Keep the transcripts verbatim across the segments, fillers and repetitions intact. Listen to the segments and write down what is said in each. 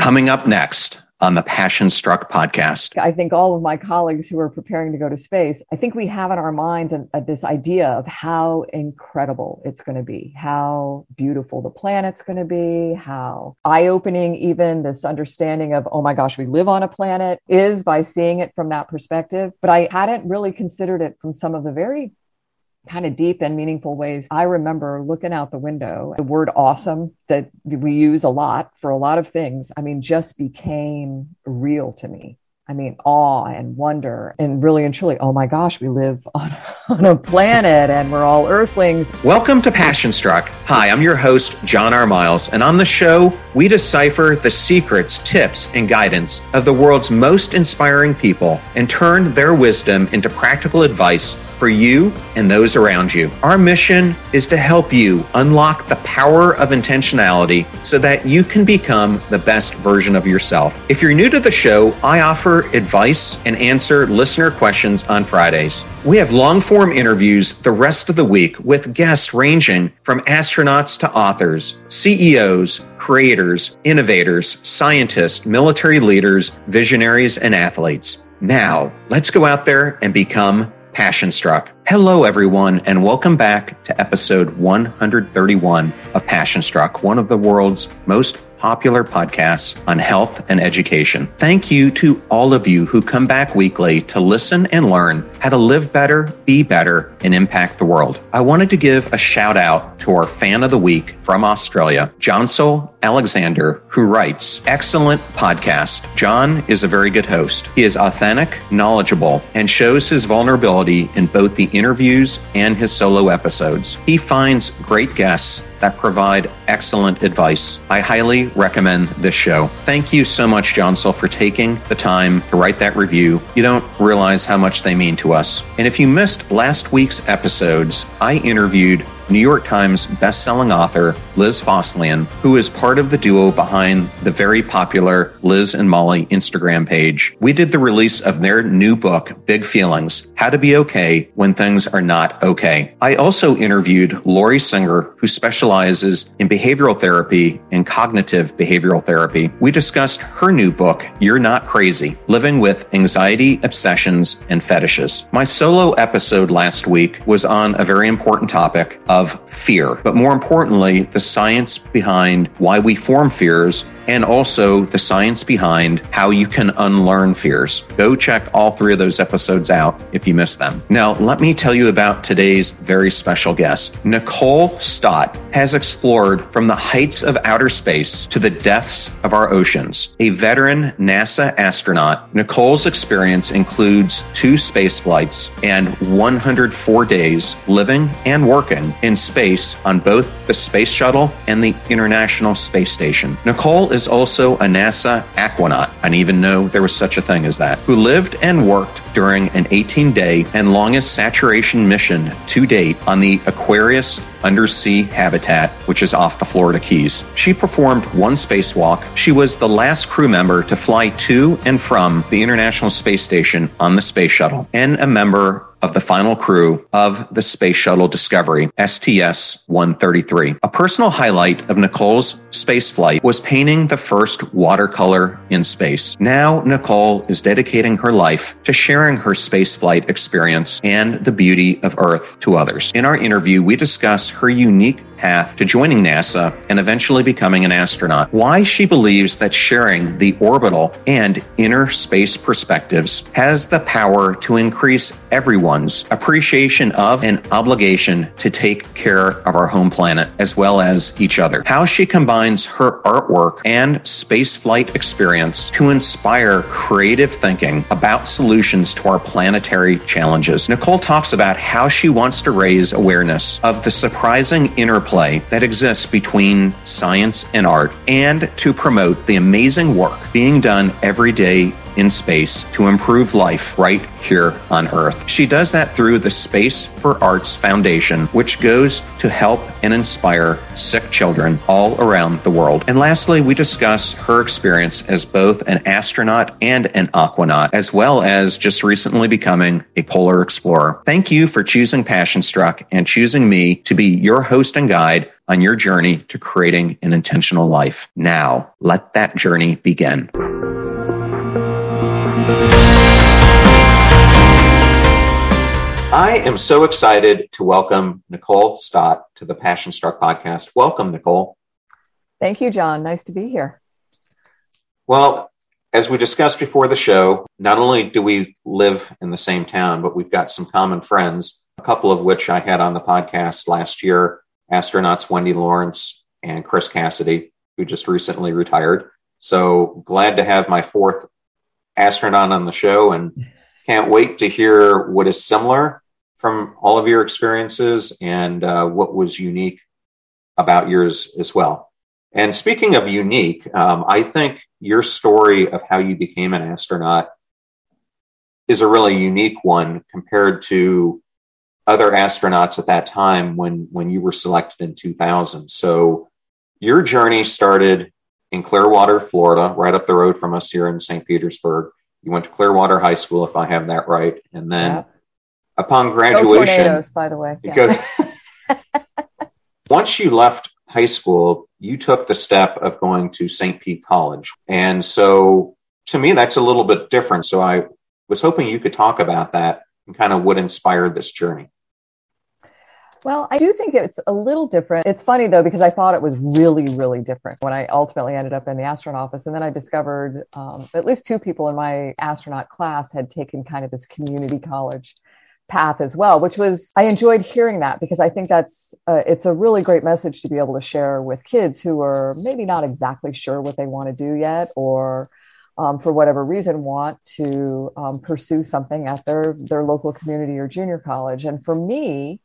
Coming up next on the Passion Struck podcast. I think all of my colleagues who are preparing to go to space, I think we have in our minds an, uh, this idea of how incredible it's going to be, how beautiful the planet's going to be, how eye-opening even this understanding of, oh my gosh, we live on a planet is by seeing it from that perspective. But I hadn't really considered it from some of the very kind of deep and meaningful ways. I remember looking out the window, the word awesome that we use a lot for a lot of things, I mean, just became real to me. I mean, awe and wonder and really and truly, oh my gosh, we live on, on a planet and we're all earthlings. Welcome to Passion Struck. Hi, I'm your host, John R. Miles, and on the show, we decipher the secrets, tips, and guidance of the world's most inspiring people and turn their wisdom into practical advice for you and those around you. Our mission is to help you unlock the power of intentionality so that you can become the best version of yourself. If you're new to the show, I offer advice and answer listener questions on Fridays. We have long-form interviews the rest of the week with guests ranging from astronauts to authors, C E Os, creators, innovators, scientists, military leaders, visionaries, and athletes. Now, let's go out there and become Passion Struck. Hello, everyone, and welcome back to episode one hundred thirty-one of Passion Struck, one of the world's most popular podcasts on health and education. Thank you to all of you who come back weekly to listen and learn how to live better, be better, and impact the world. I wanted to give a shout out to our fan of the week from Australia, Johnsel Alexander, who writes, "Excellent podcast. John is a very good host. He is authentic, knowledgeable, and shows his vulnerability in both the interviews and his solo episodes. He finds great guests that provide excellent advice. I highly recommend this show." Thank you so much, Johnsel, for taking the time to write that review. You don't realize how much they mean to us. And if you missed last week's episodes, I interviewed New York Times bestselling author Liz Fosslien, who is part of the duo behind the very popular Liz and Molly Instagram page. We did the release of their new book, Big Feelings: How to Be Okay When Things Are Not Okay. I also interviewed Lori Singer, who specializes in behavioral therapy and cognitive behavioral therapy. We discussed her new book, You're Not Crazy: Living with Anxiety, Obsessions, and Fetishes. My solo episode last week was on a very important topic of fear, but more importantly, the science behind why we form fears and also the science behind how you can unlearn fears. Go check all three of those episodes out if you missed them. Now, let me tell you about today's very special guest. Nicole Stott has explored from the heights of outer space to the depths of our oceans. A veteran NASA astronaut, Nicole's experience includes two space flights and one hundred four days living and working in space on both the Space Shuttle and the International Space Station. Nicole is also a NASA aquanaut. I didn't even know there was such a thing as that, who lived and worked during an eighteen-day and longest saturation mission to date on the Aquarius undersea habitat, which is off the Florida Keys. She performed one spacewalk. She was the last crew member to fly to and from the International Space Station on the Space Shuttle, and a member of the final crew of the Space Shuttle Discovery, S T S one thirty-three. A personal highlight of Nicole's space flight was painting the first watercolor in space. Now, Nicole is dedicating her life to sharing her spaceflight experience and the beauty of Earth to others. In our interview, we discuss her unique path to joining NASA and eventually becoming an astronaut, why she believes that sharing the orbital and inner space perspectives has the power to increase everyone's appreciation of and obligation to take care of our home planet as well as each other, how she combines her artwork and spaceflight experience to inspire creative thinking about solutions to our planetary challenges. Nicole talks about how she wants to raise awareness of the surprising interplay that exists between science and art, and to promote the amazing work being done every day in space to improve life right here on Earth. She does that through the Space for Arts Foundation, which goes to help and inspire sick children all around the world. And lastly, we discuss her experience as both an astronaut and an aquanaut, as well as just recently becoming a polar explorer. Thank you for choosing Passion Struck and choosing me to be your host and guide on your journey to creating an intentional life. Now, let that journey begin. I am so excited to welcome Nicole Stott to the Passion Struck podcast. Welcome, Nicole. Thank you, John. Nice to be here. Well, as we discussed before the show, not only do we live in the same town, but we've got some common friends, a couple of which I had on the podcast last year, astronauts Wendy Lawrence and Chris Cassidy, who just recently retired. So glad to have my fourth astronaut on the show, and can't wait to hear what is similar from all of your experiences and uh, what was unique about yours as well. And speaking of unique, um, I think your story of how you became an astronaut is a really unique one compared to other astronauts at that time when, when you were selected in two thousand. So your journey started in Clearwater, Florida, right up the road from us here in Saint Petersburg. You went to Clearwater High School, if I have that right. And then yeah. upon graduation... Go Tornadoes, by the way. Yeah. Go, once you left high school, you took the step of going to Saint Pete College. And so to me, that's a little bit different. So I was hoping you could talk about that and kind of what inspired this journey. Well, I do think it's a little different. It's funny, though, because I thought it was really, really different when I ultimately ended up in the astronaut office. And then I discovered um, at least two people in my astronaut class had taken kind of this community college path as well, which was, I enjoyed hearing that because I think that's, uh, it's a really great message to be able to share with kids who are maybe not exactly sure what they want to do yet, or um, for whatever reason want to um, pursue something at their, their local community or junior college. And for me,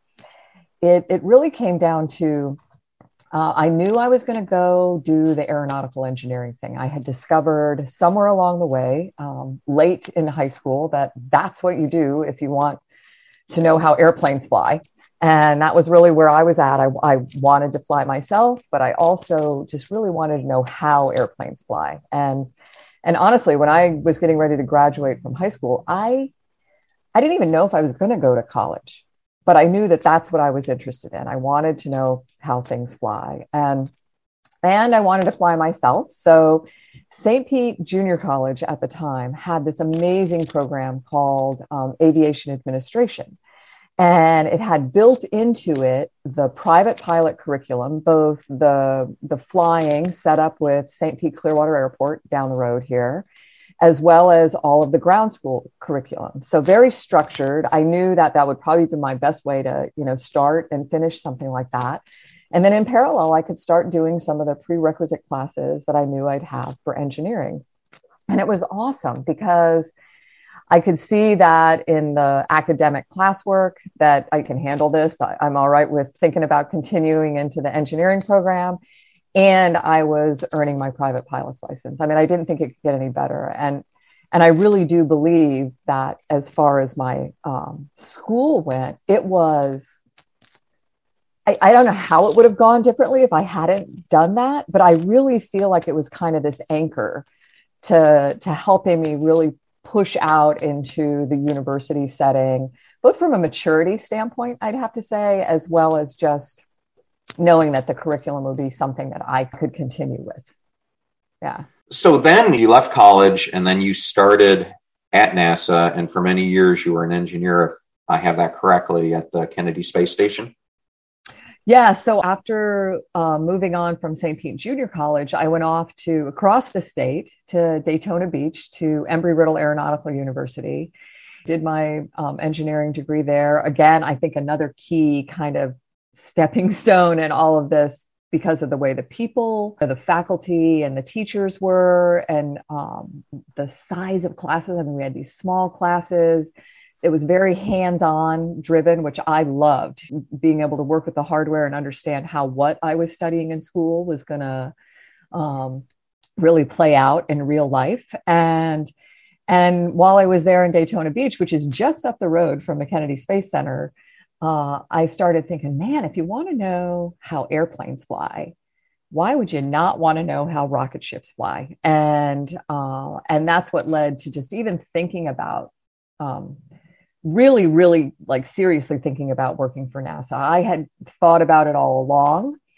It it really came down to, uh, I knew I was going to go do the aeronautical engineering thing. I had discovered somewhere along the way, um, late in high school, that that's what you do if you want to know how airplanes fly. And that was really where I was at. I, I wanted to fly myself, but I also just really wanted to know how airplanes fly. And and honestly, when I was getting ready to graduate from high school, I I didn't even know if I was going to go to college. But I knew that that's what I was interested in. I wanted to know how things fly. And, and I wanted to fly myself. So Saint Pete Junior College at the time had this amazing program called um, Aviation Administration. And it had built into it the private pilot curriculum, both the, the flying set up with Saint Pete Clearwater Airport down the road here, as well as all of the ground school curriculum. So very structured. I knew that that would probably be my best way to, you know, start and finish something like that. And then in parallel, I could start doing some of the prerequisite classes that I knew I'd have for engineering. And it was awesome because I could see that in the academic classwork that I can handle this. I'm all right with thinking about continuing into the engineering program. And I was earning my private pilot's license. I mean, I didn't think it could get any better. And and I really do believe that as far as my um, school went, it was, I, I don't know how it would have gone differently if I hadn't done that, but I really feel like it was kind of this anchor to, to helping me really push out into the university setting, both from a maturity standpoint, I'd have to say, as well as just knowing that the curriculum would be something that I could continue with. Yeah. So then you left college and then you started at NASA. And for many years, you were an engineer, if I have that correctly, at the Kennedy Space Station. Yeah. So after uh, moving on from Saint Pete Junior College, I went off to across the state to Daytona Beach to Embry-Riddle Aeronautical University. Did my um, engineering degree there. Again, I think another key kind of stepping stone in all of this because of the way the people, the faculty and the teachers were, and um, the size of classes. I mean, we had these small classes. It was very hands-on driven, which I loved, being able to work with the hardware and understand how what I was studying in school was going to um, really play out in real life. And, and while I was there in Daytona Beach, which is just up the road from the Kennedy Space Center, uh, I started thinking, man, if you want to know how airplanes fly, why would you not want to know how rocket ships fly? And, uh, and that's what led to just even thinking about um, really, really like seriously thinking about working for NASA. I had thought about it all along.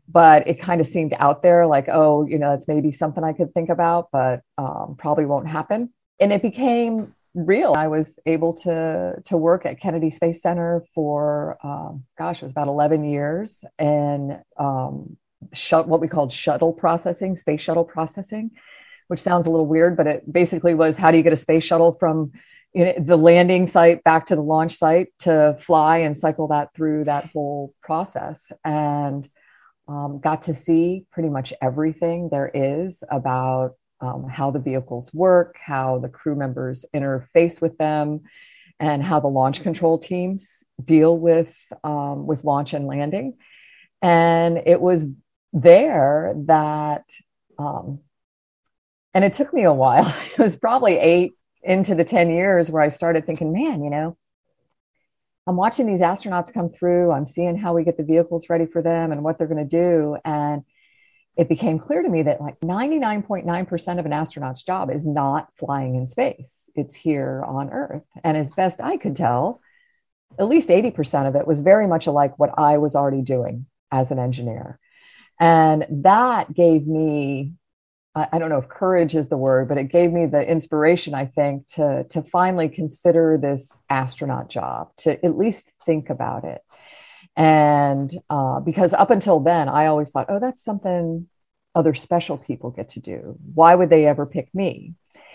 but it kind of seemed out there like, oh, you know, it's maybe something I could think about, but um, probably won't happen. And it became real. I was able to to work at Kennedy Space Center for, um, gosh, it was about eleven years, and um, sh- what we called shuttle processing, space shuttle processing, which sounds a little weird, but it basically was, how do you get a space shuttle from, you know, the landing site back to the launch site to fly and cycle that through that whole process. And um, got to see pretty much everything there is about um, how the vehicles work, how the crew members interface with them, and how the launch control teams deal with um, with launch and landing. And it was there that, um, and it took me a while. It was probably eight into the ten years where I started thinking, man, you know, I'm watching these astronauts come through. I'm seeing how we get the vehicles ready for them and what they're going to do. And it became clear to me that like ninety-nine point nine percent of an astronaut's job is not flying in space. It's here on Earth. And as best I could tell, at least eighty percent of it was very much like what I was already doing as an engineer. And that gave me, I don't know if courage is the word, but it gave me the inspiration, I think, to, to finally consider this astronaut job, to at least think about it. And uh, because up until then, I always thought, oh, that's something other special people get to do. Why would they ever pick me?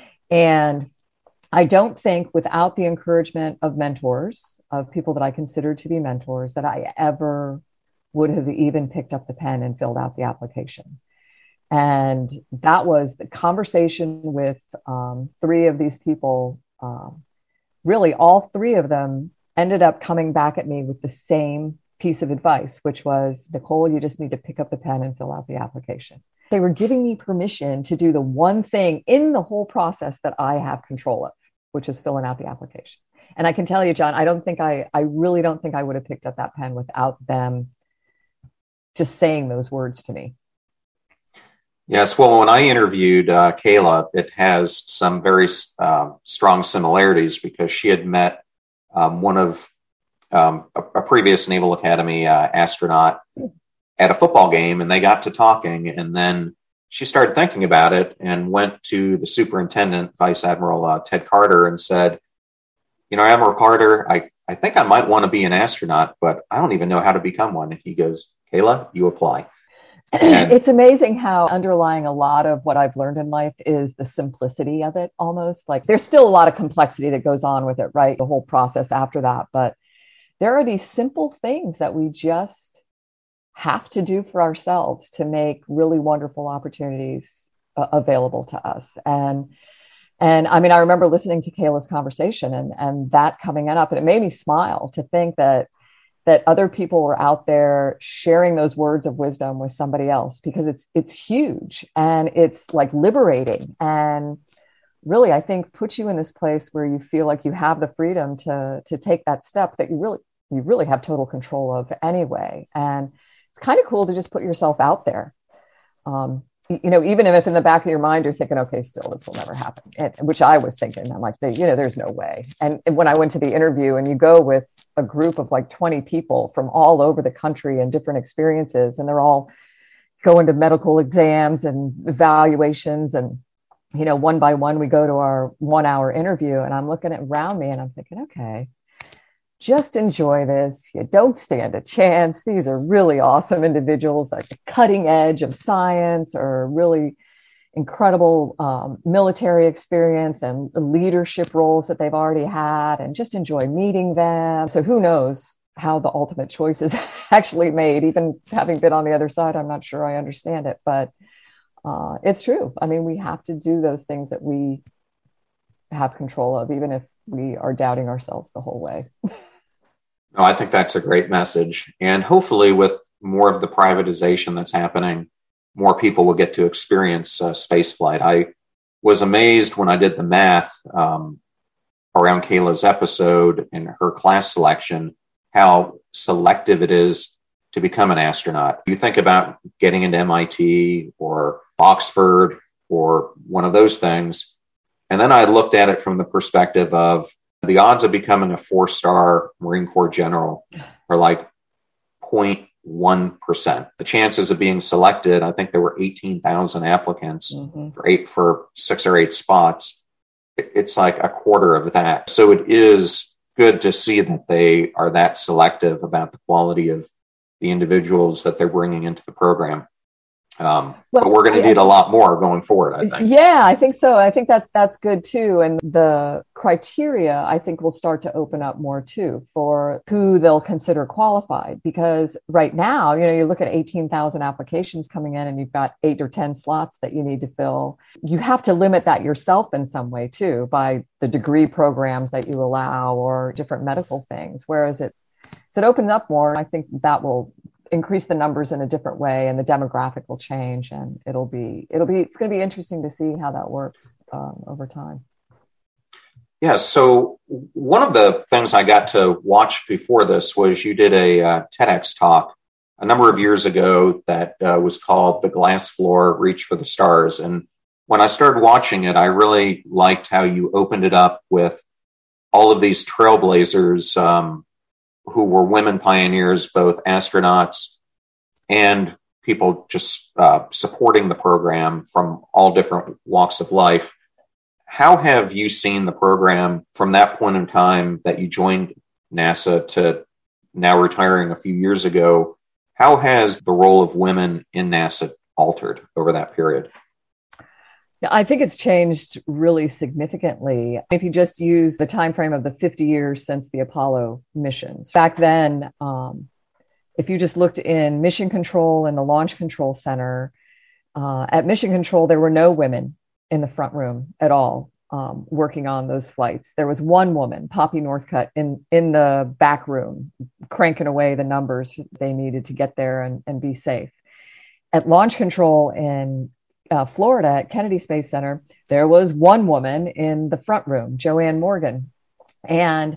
And I don't think without the encouragement of mentors, of people that I consider to be mentors, that I ever would have even picked up the pen and filled out the application. And that was the conversation with um, three of these people. Um, really, all three of them ended up coming back at me with the same piece of advice, which was, Nicole, you just need to pick up the pen and fill out the application. They were giving me permission to do the one thing in the whole process that I have control of, which is filling out the application. And I can tell you, John, I don't think I, I really don't think I would have picked up that pen without them just saying those words to me. Yes, well, when I interviewed uh, Kayla, it has some very uh, strong similarities because she had met um, one of um, a, a previous Naval Academy uh, astronaut at a football game, and they got to talking, and then she started thinking about it and went to the superintendent, Vice Admiral uh, Ted Carter, and said, you know, Admiral Carter, I, I think I might want to be an astronaut, but I don't even know how to become one. And he goes, Kayla, you apply. And it's amazing how underlying a lot of what I've learned in life is the simplicity of it almost. Like there's still a lot of complexity that goes on with it, right? The whole process after that. But there are these simple things that we just have to do for ourselves to make really wonderful opportunities uh, available to us. And and I mean, I remember listening to Kayla's conversation and, and that coming up, and it made me smile to think that that other people were out there sharing those words of wisdom with somebody else, because it's it's huge and it's like liberating, and really, I think, puts you in this place where you feel like you have the freedom to to take that step that you really you really have total control of anyway. And it's kind of cool to just put yourself out there. Um, you know, even if in the back of your mind, you're thinking, okay, still, this will never happen, and, which I was thinking. I'm like, you know, there's no way. And, and when I went to the interview and you go with a group of like twenty people from all over the country and different experiences, and they're all going to medical exams and evaluations. And, you know, one by one, we go to our one hour interview, and I'm looking at around me and I'm thinking, okay, just enjoy this. You don't stand a chance. These are really awesome individuals, like the cutting edge of science, or really incredible um, military experience and leadership roles that they've already had, and just enjoy meeting them. So who knows how the ultimate choice is actually made. Even having been on the other side, I'm not sure I understand it, but uh, it's true. I mean, we have to do those things that we have control of, even if we are doubting ourselves the whole way. No, I think that's a great message. And hopefully with more of the privatization that's happening, more people will get to experience uh, space flight. I was amazed when I did the math um, around Kayla's episode and her class selection, how selective it is to become an astronaut. You think about getting into M I T or Oxford or one of those things. And then I looked at it from the perspective of the odds of becoming a four-star Marine Corps general are like zero point one percent. The chances of being selected, I think there were eighteen thousand applicants mm-hmm. for eight for six or eight spots. It, it's like a quarter of that. So it is good to see that they are that selective about the quality of the individuals that they're bringing into the program. Um, well, but we're going to need a lot more going forward, I think. Yeah, I think so. I think that's that's good too. And the criteria, I think, will start to open up more too for who they'll consider qualified. Because right now, you know, you look at eighteen thousand applications coming in and you've got eight or ten slots that you need to fill. You have to limit that yourself in some way too, by the degree programs that you allow or different medical things. Whereas it, so it opens up more, I think that will increase the numbers in a different way, and the demographic will change, and it'll be it'll be it's going to be interesting to see how that works um, over time. Yeah. So one of the things I got to watch before this was you did a uh, TEDx talk a number of years ago that uh, was called "The Glass Floor: Reach for the Stars." And when I started watching it, I really liked how you opened it up with all of these trailblazers. Um, who were women pioneers, both astronauts and people just uh, supporting the program from all different walks of life. How have you seen the program from that point in time that you joined NASA to now retiring a few years ago? How has the role of women in NASA altered over that period? Yeah, I think it's changed really significantly. If you just use the time frame of the fifty years since the Apollo missions, back then, um, if you just looked in Mission Control and the Launch Control Center, uh, at Mission Control, there were no women in the front room at all um, working on those flights. There was one woman, Poppy Northcutt, in, in the back room, cranking away the numbers they needed to get there and, and be safe. At Launch Control in Uh, Florida at Kennedy Space Center, there was one woman in the front room, Joanne Morgan. And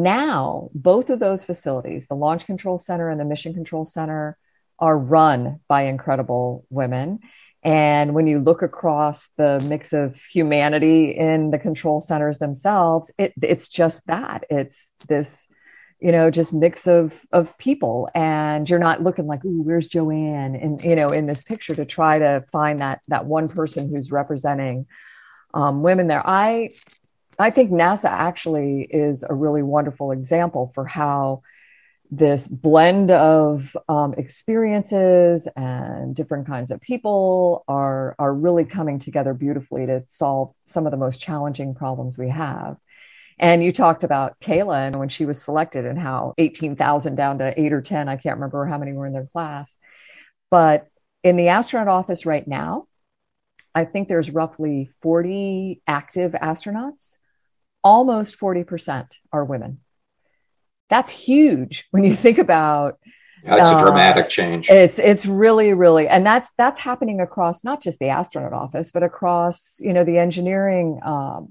now both of those facilities, the Launch Control Center and the Mission Control Center, are run by incredible women. And when you look across the mix of humanity in the control centers themselves, it, it's just that. It's this, you know, just mix of of people, and you're not looking like, ooh, where's Joanne? And, you know, in this picture to try to find that that one person who's representing um, women there. I I think NASA actually is a really wonderful example for how this blend of um, experiences and different kinds of people are are really coming together beautifully to solve some of the most challenging problems we have. And you talked about Kayla and when she was selected and how eighteen thousand down to eight or ten, I can't remember how many were in their class. But in the astronaut office right now, I think there's roughly forty active astronauts. Almost forty percent are women. That's huge when you think about. That's uh, a dramatic change. It's it's really, really, and that's that's happening across not just the astronaut office, but across, you know, the engineering um,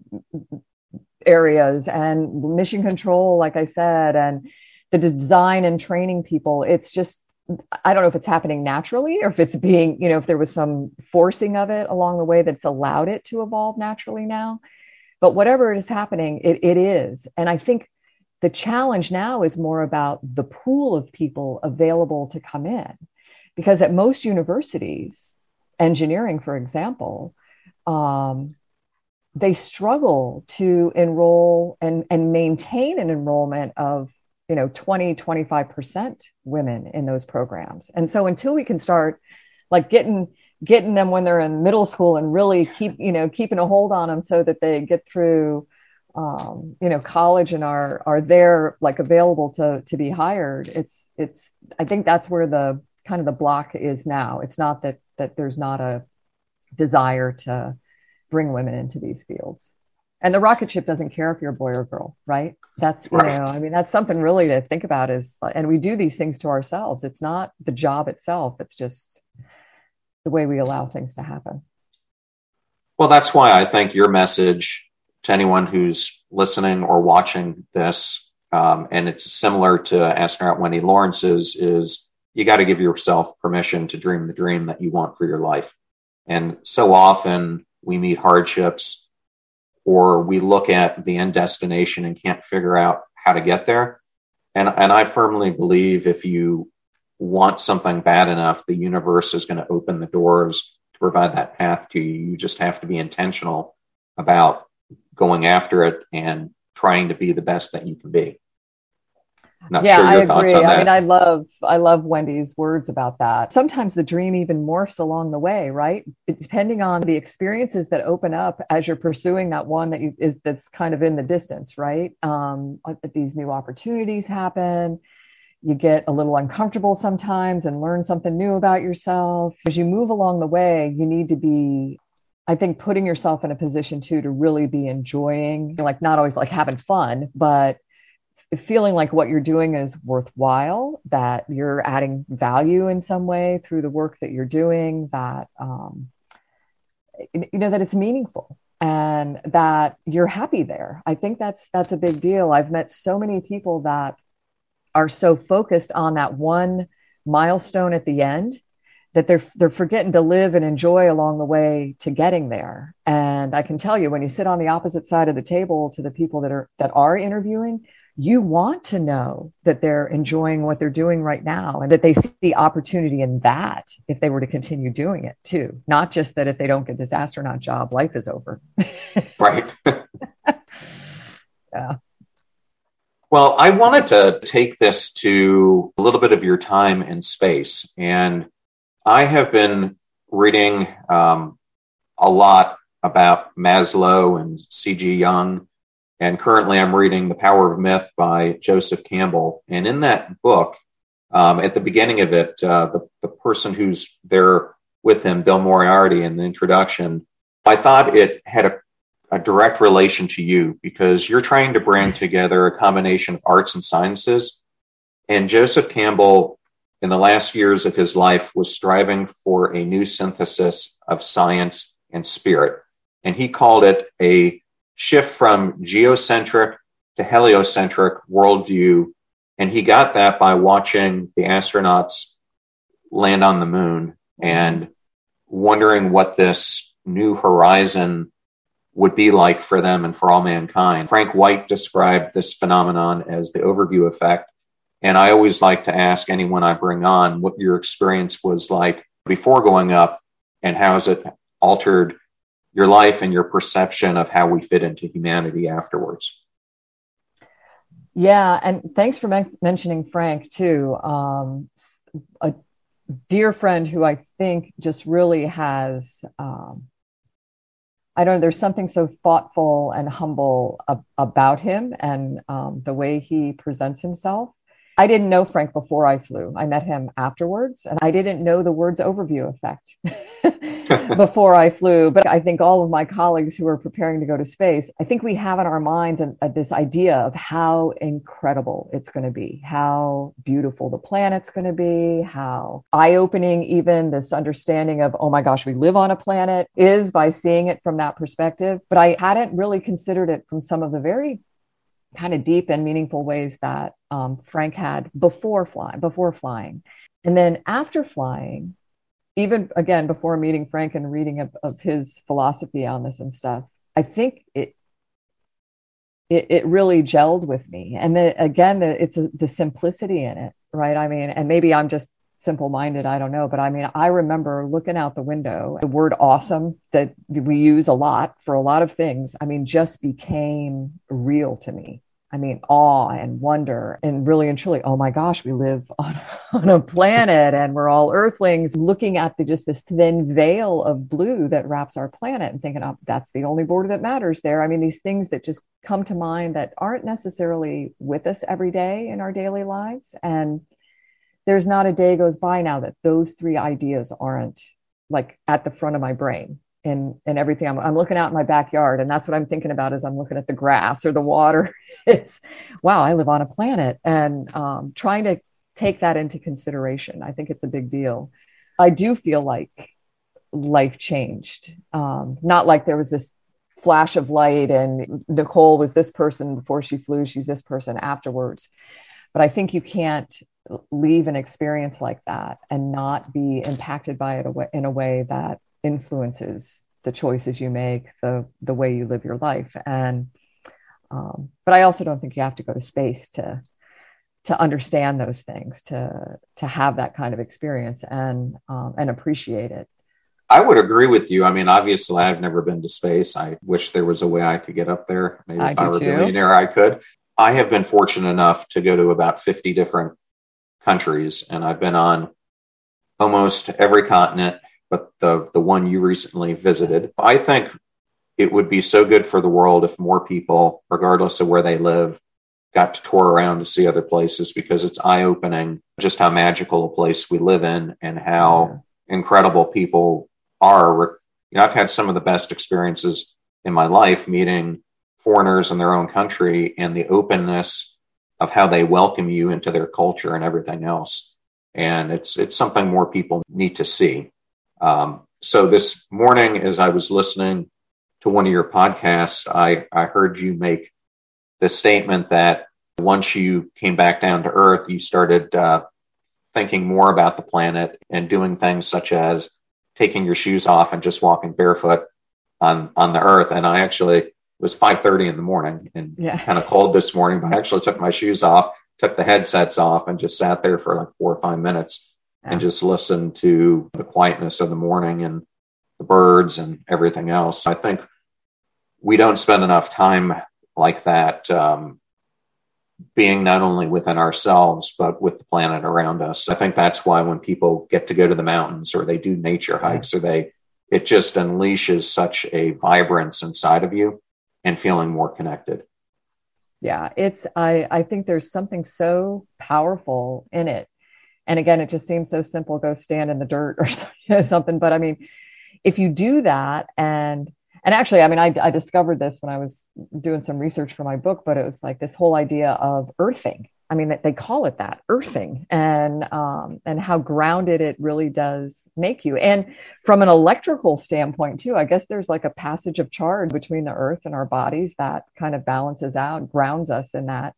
areas and mission control, like I said, and the design and training people. It's just, I don't know if it's happening naturally or if it's being, you know, if there was some forcing of it along the way that's allowed it to evolve naturally now. But whatever is happening, it, it is. And I think the challenge now is more about the pool of people available to come in. Because at most universities, engineering, for example, um, they struggle to enroll and, and maintain an enrollment of, you know, twenty, twenty-five percent women in those programs. And so until we can start like getting, getting them when they're in middle school and really keep, you know, keeping a hold on them so that they get through, um, you know, college and are, are there like available to, to be hired. It's, it's, I think that's where the kind of the block is now. It's not that, that there's not a desire to bring women into these fields. And the rocket ship doesn't care if you're a boy or girl, right? That's, you right. know, I mean, that's something really to think about is, and we do these things to ourselves. It's not the job itself. It's just the way we allow things to happen. Well, that's why I think your message to anyone who's listening or watching this, um, and it's similar to astronaut Wendy Lawrence's, is you got to give yourself permission to dream the dream that you want for your life. And so often we meet hardships or we look at the end destination and can't figure out how to get there. And, and I firmly believe if you want something bad enough, the universe is going to open the doors to provide that path to you. You just have to be intentional about going after it and trying to be the best that you can be. Not yeah, sure your I thoughts agree. on I that. mean, I love I love Wendy's words about that. Sometimes the dream even morphs along the way, right? It, depending on the experiences that open up as you're pursuing that one that you is that's kind of in the distance, right? Um, these new opportunities happen. You get a little uncomfortable sometimes and learn something new about yourself. As you move along the way, you need to be, I think, putting yourself in a position too to really be enjoying, like not always like having fun, but feeling like what you're doing is worthwhile, that you're adding value in some way through the work that you're doing, that um, you know that it's meaningful and that you're happy there. I think that's that's a big deal. I've met so many people that are so focused on that one milestone at the end that they're they're forgetting to live and enjoy along the way to getting there. And I can tell you, when you sit on the opposite side of the table to the people that are that are interviewing, you want to know that they're enjoying what they're doing right now and that they see opportunity in that if they were to continue doing it too. Not just that if they don't get this astronaut job, life is over. Right. Yeah. Well, I wanted to take this to a little bit of your time in space. And I have been reading um, a lot about Maslow and C G. Jung. And currently I'm reading The Power of Myth by Joseph Campbell. And in that book, um, at the beginning of it, uh, the, the person who's there with him, Bill Moriarty, in the introduction, I thought it had a, a direct relation to you because you're trying to bring together a combination of arts and sciences. And Joseph Campbell, in the last years of his life, was striving for a new synthesis of science and spirit. And he called it a shift from geocentric to heliocentric worldview. And he got that by watching the astronauts land on the moon and wondering what this new horizon would be like for them and for all mankind. Frank White described this phenomenon as the overview effect. And I always like to ask anyone I bring on what your experience was like before going up and how has it altered your life and your perception of how we fit into humanity afterwards. Yeah. And thanks for men- mentioning Frank too. Um, a dear friend who I think just really has, um, I don't know, there's something so thoughtful and humble ab- about him and um, the way he presents himself. I didn't know Frank before I flew. I met him afterwards, and I didn't know the words overview effect before I flew. But I think all of my colleagues who are preparing to go to space, I think we have in our minds an, uh, this idea of how incredible it's going to be, how beautiful the planet's going to be, how eye-opening even this understanding of, oh my gosh, we live on a planet is by seeing it from that perspective. But I hadn't really considered it from some of the very kind of deep and meaningful ways that um, Frank had before flying, before flying. And then after flying, even again, before meeting Frank and reading of, of his philosophy on this and stuff, I think it, it, it really gelled with me. And then again, the, it's a, the simplicity in it, right? I mean, and maybe I'm just simple-minded, I don't know, but I mean, I remember looking out the window, the word awesome that we use a lot for a lot of things, I mean, just became real to me. I mean, awe and wonder and really and truly, oh my gosh, we live on, on a planet and we're all earthlings, looking at the, just this thin veil of blue that wraps our planet and thinking, oh, that's the only border that matters there. I mean, these things that just come to mind that aren't necessarily with us every day in our daily lives. And there's not a day goes by now that those three ideas aren't like at the front of my brain. And, and everything I'm, I'm looking out in my backyard. And that's what I'm thinking about as I'm looking at the grass or the water. It's, wow, I live on a planet, and um, trying to take that into consideration. I think it's a big deal. I do feel like life changed. Um, not like there was this flash of light and Nicole was this person before she flew. She's this person afterwards. But I think you can't leave an experience like that and not be impacted by it in a way that influences the choices you make, the the way you live your life. And um, but I also don't think you have to go to space to to understand those things, to to have that kind of experience and um, and appreciate it. I would agree with you. I mean, obviously, I've never been to space. I wish there was a way I could get up there. Maybe I if I were a too. billionaire, I could. I have been fortunate enough to go to about fifty different countries, and I've been on almost every continent, but the, the one you recently visited. I think it would be so good for the world if more people, regardless of where they live, got to tour around to see other places, because it's eye-opening just how magical a place we live in and how yeah. incredible people are. You know, I've had some of the best experiences in my life meeting foreigners in their own country, and the openness of how they welcome you into their culture and everything else. And it's it's something more people need to see. Um, so this morning, as I was listening to one of your podcasts, I, I heard you make the statement that once you came back down to Earth, you started uh, thinking more about the planet and doing things such as taking your shoes off and just walking barefoot on, on the Earth. And I actually, it was five thirty in the morning and yeah. kind of cold this morning, but I actually took my shoes off, took the headsets off, and just sat there for like four or five minutes yeah. and just listened to the quietness of the morning and the birds and everything else. I think we don't spend enough time like that, um, being not only within ourselves, but with the planet around us. I think that's why when people get to go to the mountains or they do nature hikes or they, it just unleashes such a vibrance inside of you and feeling more connected. Yeah, it's, I, I think there's something so powerful in it. And again, it just seems so simple, go stand in the dirt or something. But I mean, if you do that, and And actually, I mean, I, I discovered this when I was doing some research for my book, but it was like this whole idea of earthing. I mean, they call it that, earthing, and um, and how grounded it really does make you. And from an electrical standpoint, too, I guess there's like a passage of charge between the earth and our bodies that kind of balances out, grounds us in that.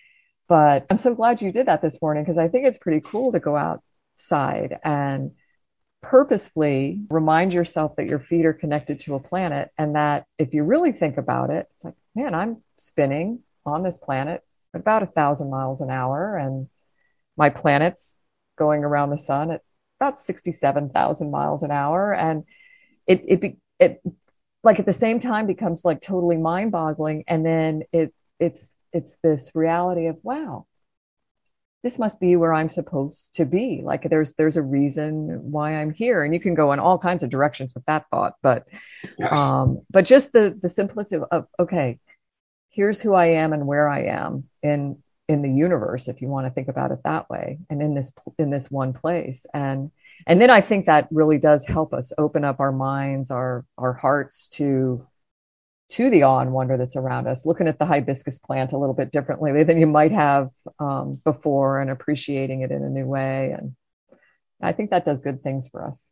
But I'm so glad you did that this morning, because I think it's pretty cool to go outside and purposefully remind yourself that your feet are connected to a planet, and that if you really think about it, it's like, man, I'm spinning on this planet at about a thousand miles an hour, and my planet's going around the sun at about sixty-seven thousand miles an hour. And it, it, it like at the same time becomes like totally mind boggling. And then it, it's, it's this reality of, wow, this must be where I'm supposed to be. Like there's, there's a reason why I'm here. And you can go in all kinds of directions with that thought, but, yes. um, but just the, the simplicity of, okay, here's who I am and where I am in, in the universe, if you want to think about it that way, and in this, in this one place. And, and then I think that really does help us open up our minds, our, our hearts to, to the awe and wonder that's around us, looking at the hibiscus plant a little bit differently than you might have um, before, and appreciating it in a new way. And I think that does good things for us.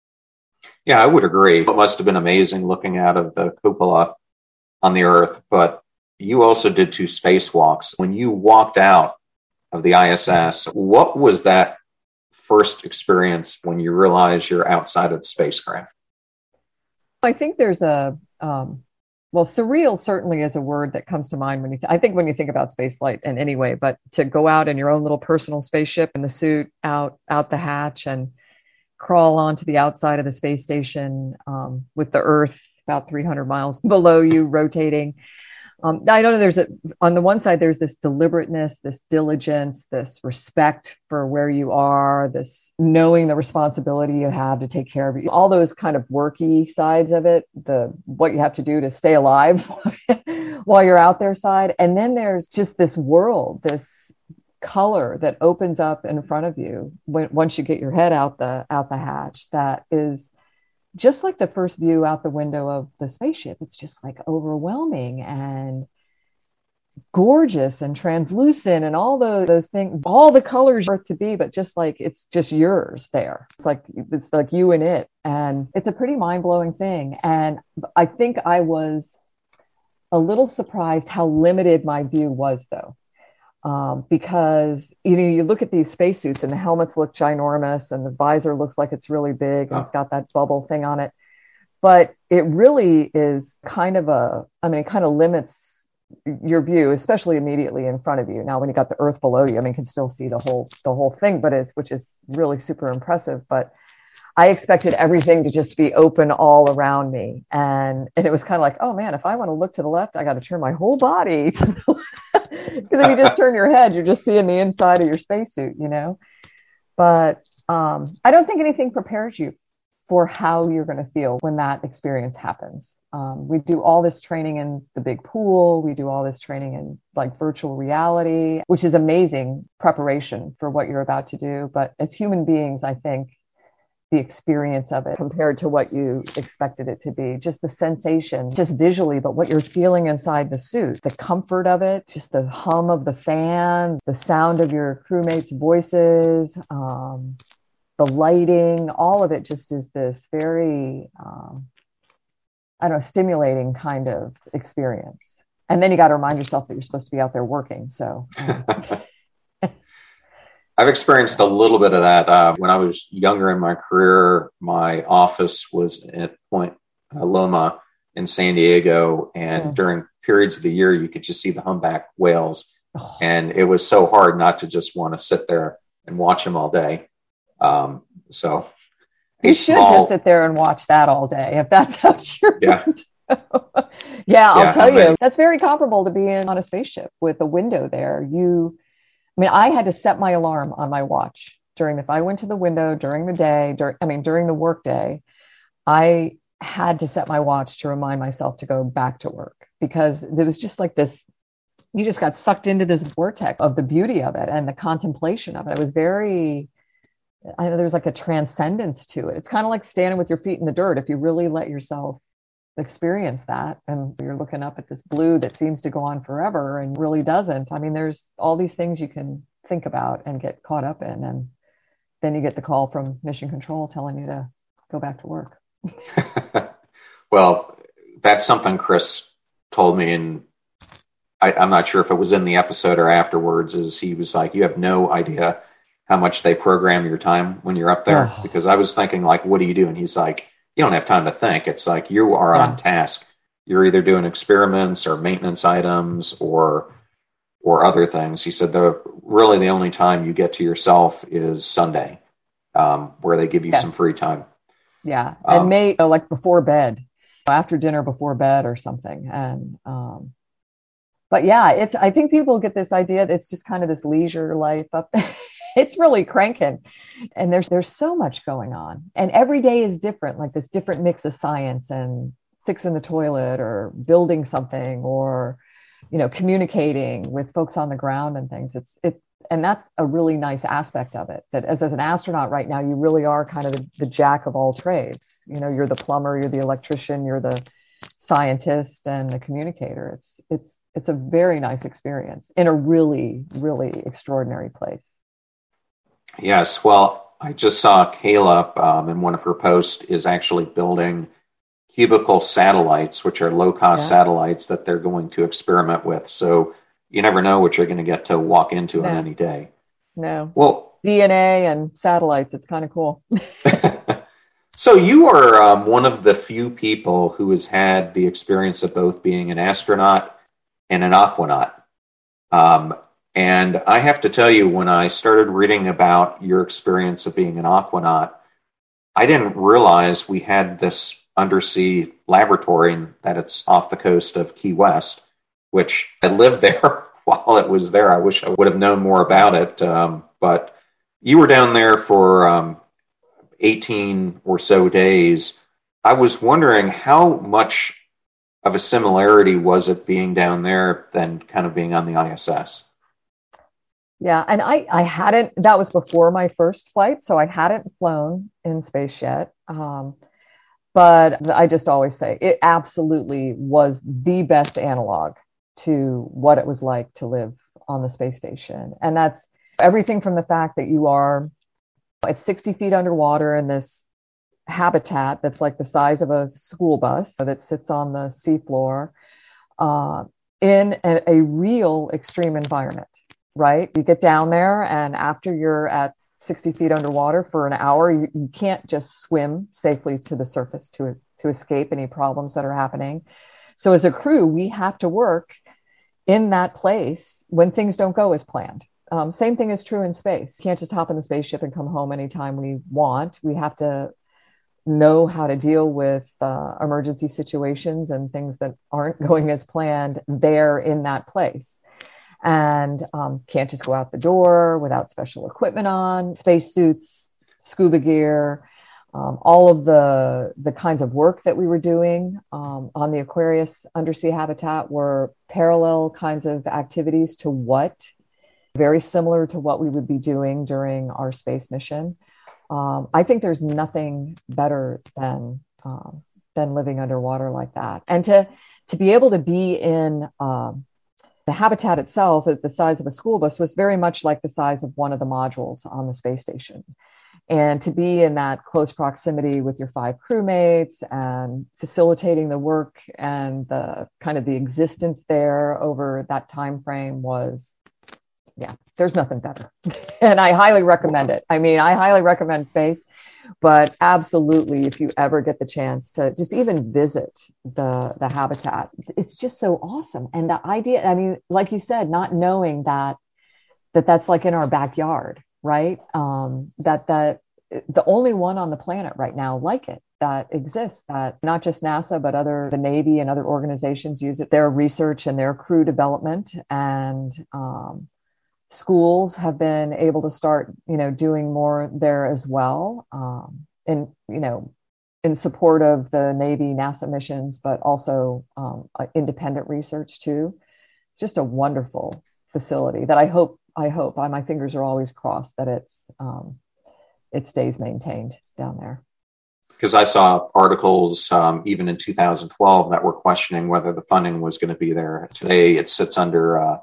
Yeah, I would agree. It must have been amazing looking out of the cupola on the Earth, but you also did two spacewalks. When you walked out of the I S S, what was that first experience when you realized you're outside of the spacecraft? I think there's a, um, well, surreal certainly is a word that comes to mind when you, th- I think when you think about spaceflight in any way, but to go out in your own little personal spaceship in the suit, out, out the hatch and crawl onto the outside of the space station um, with the Earth about three hundred miles below you rotating. Um, I don't know, there's a, on the one side, there's this deliberateness, this diligence, this respect for where you are, this knowing the responsibility you have to take care of you, all those kind of worky sides of it, the, what you have to do to stay alive while you're out there side. And then there's just this world, this color that opens up in front of you when, once you get your head out the, out the hatch, that is just like the first view out the window of the spaceship. It's just like overwhelming and gorgeous and translucent and all those, those things, all the colors are to be, but just like, it's just yours there. It's like, it's like you and it. And it's a pretty mind-blowing thing. And I think I was a little surprised how limited my view was, though. Um, because, you know, you look at these spacesuits and the helmets look ginormous and the visor looks like it's really big and it's got that bubble thing on it. But it really is kind of a, I mean, it kind of limits your view, especially immediately in front of you. Now, when you got the earth below you, I mean, you can still see the whole the whole thing, but it's which is really super impressive. But I expected everything to just be open all around me, and and it was kind of like, oh man, if I want to look to the left, I got to turn my whole body to the left. Because if you just turn your head, you're just seeing the inside of your spacesuit, you know. But um, I don't think anything prepares you for how you're going to feel when that experience happens. Um, we do all this training in the big pool. We do all this training in like virtual reality, which is amazing preparation for what you're about to do. But as human beings, I think the experience of it compared to what you expected it to be, just the sensation, just visually, but what you're feeling inside the suit, the comfort of it, just the hum of the fan, the sound of your crewmates' voices, um, the lighting, all of it just is this very, um, I don't know, stimulating kind of experience. And then you got to remind yourself that you're supposed to be out there working. So um. I've experienced a little bit of that. Uh, when I was younger in my career, my office was at Point Loma in San Diego. And mm. during periods of the year, you could just see the humpback whales. Oh. And it was so hard not to just want to sit there and watch them all day. Um, so you should small, just sit there and watch that all day if that's how you're yeah. yeah, I'll yeah, tell you, mean, that's very comparable to being on a spaceship with a window there. You, I mean, I had to set my alarm on my watch during, if I went to the window during the day, during, I mean, during the work day, I had to set my watch to remind myself to go back to work because there was just like this, you just got sucked into this vortex of the beauty of it and the contemplation of it. It was very, I know there's like a transcendence to it. It's kind of like standing with your feet in the dirt. If you really let yourself experience that and you're looking up at this blue that seems to go on forever and really doesn't. I mean, there's all these things you can think about and get caught up in. And then you get the call from Mission Control telling you to go back to work. Well, that's something Chris told me, and I, I'm not sure if it was in the episode or afterwards, is he was like, you have no idea how much they program your time when you're up there. Oh. Because I was thinking, like, what do you do? And he's like, you don't have time to think. It's like you are yeah. on task. You're either doing experiments or maintenance items or or other things. He said the really the only time you get to yourself is Sunday, um, where they give you yes. some free time. Yeah, and um, may uh, like before bed, after dinner, before bed, or something. And um, but yeah, it's. I think people get this idea that it's just kind of this leisure life up there. It's really cranking. And there's there's so much going on. And every day is different, like this different mix of science and fixing the toilet or building something or, you know, communicating with folks on the ground and things. It's it and that's a really nice aspect of it. That as, as an astronaut right now, you really are kind of the, the jack of all trades. You know, you're the plumber, you're the electrician, you're the scientist and the communicator. It's it's it's a very nice experience in a really, really extraordinary place. Yes, well, I just saw Kayla um, in one of her posts is actually building cubicle satellites, which are low-cost yeah. satellites that they're going to experiment with. So you never know what you're going to get to walk into no. on any day. No. Well, D N A and satellites, it's kind of cool. So you are um, one of the few people who has had the experience of both being an astronaut and an aquanaut. Um And I have to tell you, when I started reading about your experience of being an aquanaut, I didn't realize we had this undersea laboratory and that it's off the coast of Key West, which I lived there while it was there. I wish I would have known more about it. Um, but you were down there for um, eighteen or so days. I was wondering how much of a similarity was it being down there than kind of being on the I S S? Yeah. And I, I hadn't, that was before my first flight. So I hadn't flown in space yet. Um, but I just always say it absolutely was the best analog to what it was like to live on the space station. And that's everything from the fact that you are at sixty feet underwater in this habitat that's like the size of a school bus that sits on the seafloor uh, in a, a real extreme environment. Right? You get down there, and after you're at sixty feet underwater for an hour, you, you can't just swim safely to the surface to, to escape any problems that are happening. So as a crew, we have to work in that place when things don't go as planned. Um, same thing is true in space. You can't just hop in the spaceship and come home anytime we want. We have to know how to deal with uh, emergency situations and things that aren't going as planned there in that place. And um, can't just go out the door without special equipment on, spacesuits, scuba gear, um, all of the, the kinds of work that we were doing um, on the Aquarius undersea habitat were parallel kinds of activities to what, very similar to what we would be doing during our space mission. Um, I think there's nothing better than um, than living underwater like that, and to to be able to be in um, the habitat itself at the size of a school bus was very much like the size of one of the modules on the space station, and to be in that close proximity with your five crewmates and facilitating the work and the kind of the existence there over that time frame was. Yeah, there's nothing better. And I highly recommend it. I mean, I highly recommend space, but absolutely, if you ever get the chance to just even visit the, the habitat, it's just so awesome. And the idea, I mean, like you said, not knowing that, that that's like in our backyard, right? Um, that, that the only one on the planet right now like it, that exists, that not just NASA, but other, the Navy and other organizations use it, their research and their crew development. And, um, schools have been able to start, you know, doing more there as well, um, in, you know, in support of the Navy NASA missions, but also um, independent research too. It's just a wonderful facility that I hope, I hope, my fingers are always crossed that it's, um, it stays maintained down there. Because I saw articles um, even in two thousand twelve that were questioning whether the funding was going to be there. Today it sits under uh,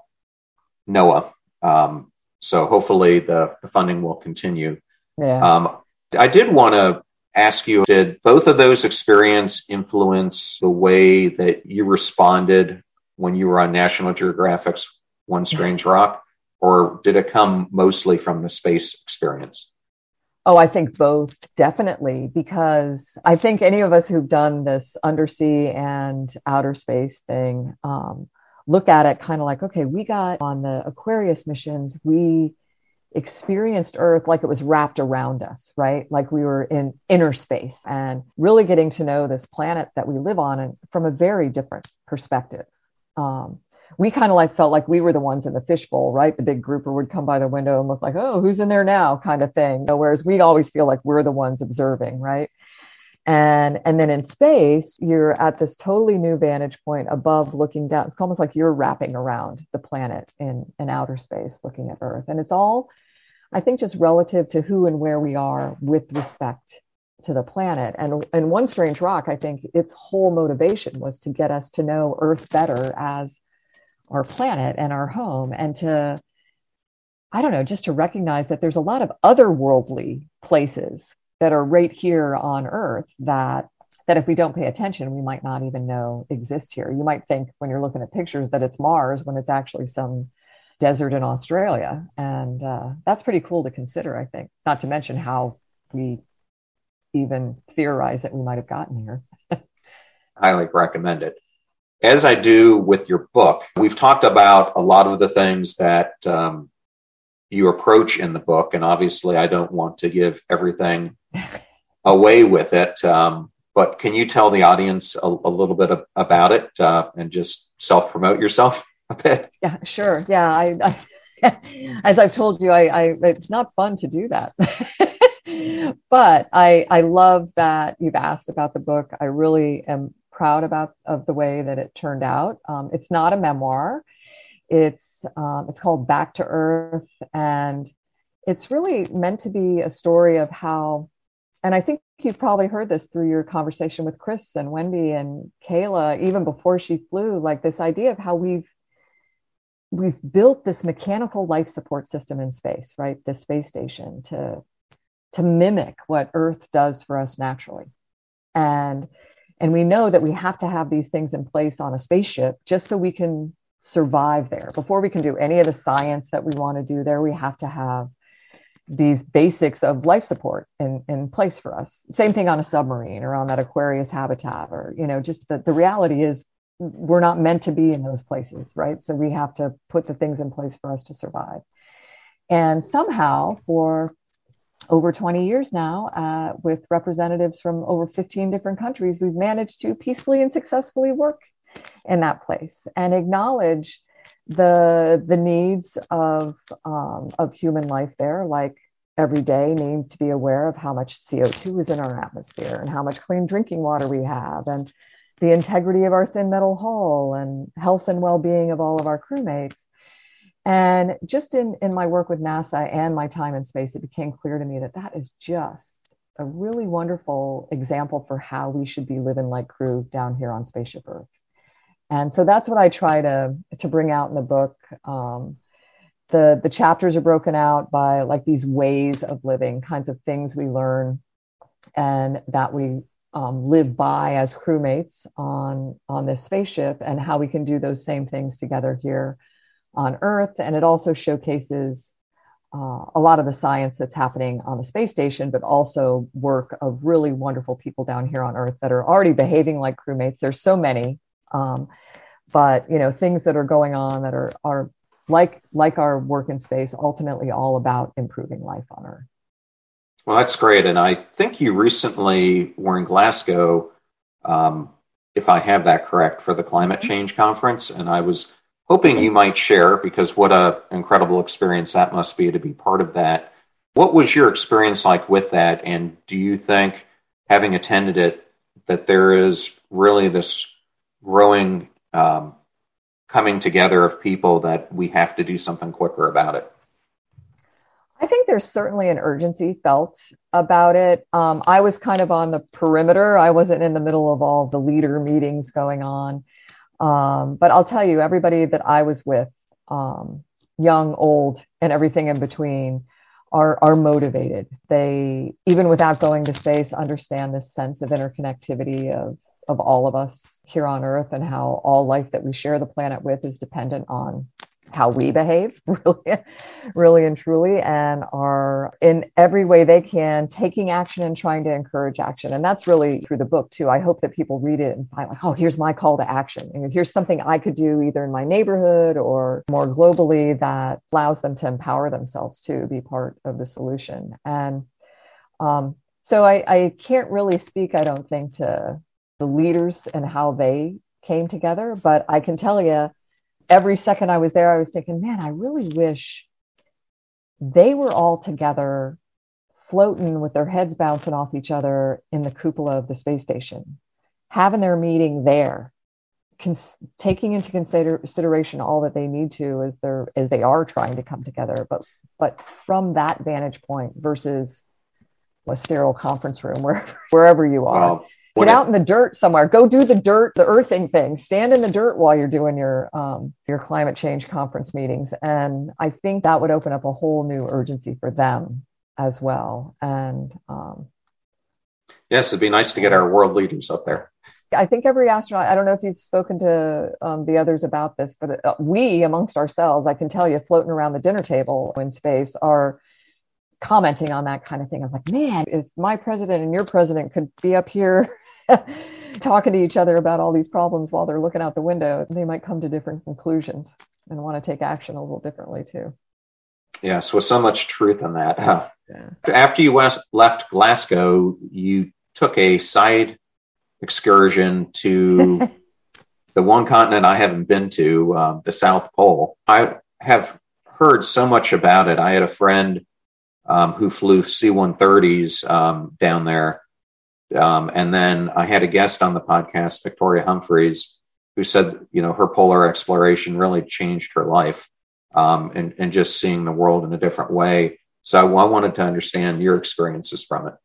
NOAA. Um, so hopefully the, the funding will continue. Yeah. Um, I did want to ask you, did both of those experiences influence the way that you responded when you were on National Geographic's One Strange Rock, or did it come mostly from the space experience? Oh, I think both, definitely, because I think any of us who've done this undersea and outer space thing, um, look at it kind of like, okay, we got on the Aquarius missions, we experienced Earth like it was wrapped around us, right? Like we were in inner space and really getting to know this planet that we live on and from a very different perspective. Um, we kind of like felt like we were the ones in the fishbowl, right? The big grouper would come by the window and look like, oh, who's in there now kind of thing. You know, whereas we always feel like we're the ones observing, right? And, and then in space, you're at this totally new vantage point above looking down. It's almost like you're wrapping around the planet in, in outer space, looking at Earth. And it's all, I think, just relative to who and where we are with respect to the planet. And, and One Strange Rock, I think its whole motivation was to get us to know Earth better as our planet and our home, and to, I don't know, just to recognize that there's a lot of otherworldly places that are right here on Earth that, that if we don't pay attention, we might not even know exist here. You might think when you're looking at pictures that it's Mars when it's actually some desert in Australia. And uh, that's pretty cool to consider, I think, not to mention how we even theorize that we might have gotten here. Highly recommend it. As I do with your book, we've talked about a lot of the things that um, you approach in the book. And obviously, I don't want to give everything away with it. Um, but can you tell the audience a, a little bit of, about it uh, and just self-promote yourself a bit? Yeah, sure. Yeah. I, I as I've told you, I, I it's not fun to do that. But I, I love that you've asked about the book. I really am proud about of the way that it turned out. Um, it's not a memoir. It's um, it's called Back to Earth, and it's really meant to be a story of how, and I think you've probably heard this through your conversation with Chris and Wendy and Kayla, even before she flew, like this idea of how we've we've built this mechanical life support system in space, right? The space station to to mimic what Earth does for us naturally. And And we know that we have to have these things in place on a spaceship just so we can survive there. Before we can do any of the science that we want to do there, we have to have these basics of life support in, in place for us. Same thing on a submarine or on that Aquarius habitat, or, you know, just the, the reality is we're not meant to be in those places, right? So we have to put the things in place for us to survive. And somehow, for over twenty years now, uh, with representatives from over fifteen different countries, we've managed to peacefully and successfully work in that place and acknowledge the the needs of um, of human life there, like every day need to be aware of how much C O two is in our atmosphere and how much clean drinking water we have, and the integrity of our thin metal hull, and health and well-being of all of our crewmates. And just in, in my work with NASA and my time in space, it became clear to me that that is just a really wonderful example for how we should be living like crew down here on Spaceship Earth. And so that's what I try to, to bring out in the book. Um, the, the chapters are broken out by like these ways of living, kinds of things we learn and that we um, live by as crewmates on, on this spaceship, and how we can do those same things together here on Earth. And it also showcases uh, a lot of the science that's happening on the space station, but also work of really wonderful people down here on Earth that are already behaving like crewmates. There's so many, um, but you know, things that are going on that are are like like our work in space, ultimately all about improving life on Earth. Well, that's great. And I think you recently were in Glasgow, um, if I have that correct, for the Climate Change Conference. And I was hoping you might share, because what an incredible experience that must be to be part of that. What was your experience like with that? And do you think, having attended it, that there is really this growing um, coming together of people that we have to do something quicker about it? I think there's certainly an urgency felt about it. Um, I was kind of on the perimeter. I wasn't in the middle of all the leader meetings going on. Um, but I'll tell you, everybody that I was with, um, young, old, and everything in between, are, are motivated. They, even without going to space, understand this sense of interconnectivity of, of all of us here on Earth, and how all life that we share the planet with is dependent on how we behave, really, really and truly, and are in every way they can taking action and trying to encourage action. And that's really through the book too. I hope that people read it and find like, oh, here's my call to action. And here's something I could do either in my neighborhood or more globally that allows them to empower themselves to be part of the solution. And um, so I, I can't really speak, I don't think, to the leaders and how they came together, but I can tell you, every second I was there, I was thinking, man, I really wish they were all together, floating with their heads bouncing off each other in the cupola of the space station, having their meeting there, cons- taking into consider- consideration all that they need to as they're as they are trying to come together, but but from that vantage point versus a sterile conference room where wherever you are. Wow. Get out in the dirt somewhere. Go do the dirt, the earthing thing. Stand in the dirt while you're doing your um, your climate change conference meetings. And I think that would open up a whole new urgency for them as well. And um, yes, it'd be nice to get our world leaders up there. I think every astronaut, I don't know if you've spoken to um, the others about this, but uh, we amongst ourselves, I can tell you, floating around the dinner table in space, are commenting on that kind of thing. I was like, man, if my president and your president could be up here talking to each other about all these problems while they're looking out the window, they might come to different conclusions and want to take action a little differently too. Yes, with so much truth in that. Uh, yeah. After you west, left Glasgow, you took a side excursion to the one continent I haven't been to, uh, the South Pole. I have heard so much about it. I had a friend um, who flew C one thirties um, down there. Um, and then I had a guest on the podcast, Victoria Humphreys, who said, you know, her polar exploration really changed her life, um, and, and just seeing the world in a different way. So I wanted to understand your experiences from it.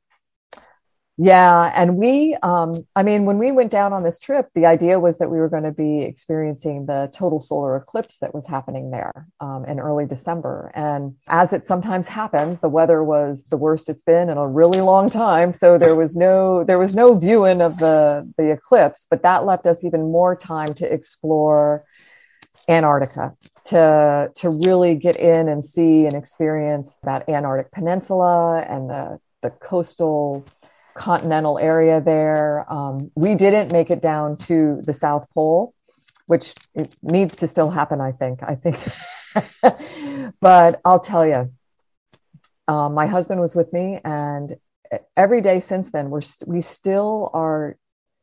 Yeah. And we, um, I mean, when we went down on this trip, the idea was that we were going to be experiencing the total solar eclipse that was happening there um, in early December. And as it sometimes happens, the weather was the worst it's been in a really long time. So there was no, there was no viewing of the, the eclipse, but that left us even more time to explore Antarctica, to, to really get in and see and experience that Antarctic Peninsula and the, the coastal continental area there. Um, we didn't make it down to the South Pole. which it needs to still happen, I think. I think, but I'll tell you, um, my husband was with me, and every day since then, we're we still are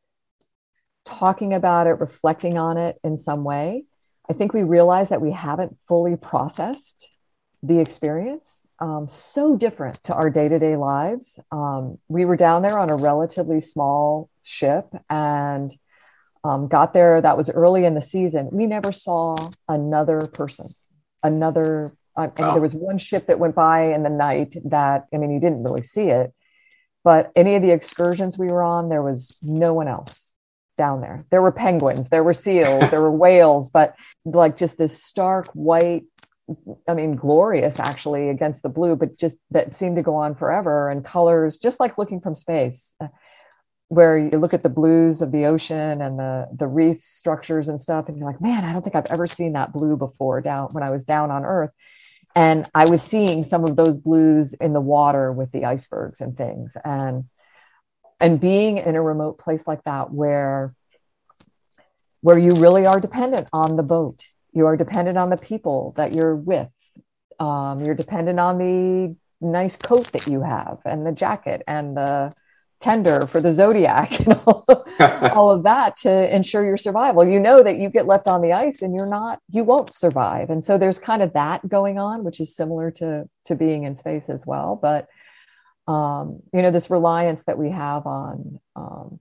talking about it, reflecting on it in some way. I think we realize that we haven't fully processed the experience. Um, so different to our day-to-day lives. Um, we were down there on a relatively small ship and um, got there. That was early in the season. We never saw another person, another, I mean, Wow. there was one ship that went by in the night that, I mean, you didn't really see it, but any of the excursions we were on, there was no one else down there. There were penguins, there were seals, there were whales, but like just this stark white, I mean, glorious actually against the blue, but just that seemed to go on forever, and colors, just like looking from space, where you look at the blues of the ocean and the, the reef structures and stuff. And you're like, man, I don't think I've ever seen that blue before down when I was down on Earth. And I was seeing some of those blues in the water with the icebergs and things. And, and being in a remote place like that, where, where you really are dependent on the boat. You are dependent on the people that you're with. Um, you're dependent on the nice coat that you have and the jacket and the tender for the Zodiac and all, all of that to ensure your survival. You know that you get left on the ice and you're not, you won't survive. And so there's kind of that going on, which is similar to, to being in space as well. But, um, you know, this reliance that we have on, um,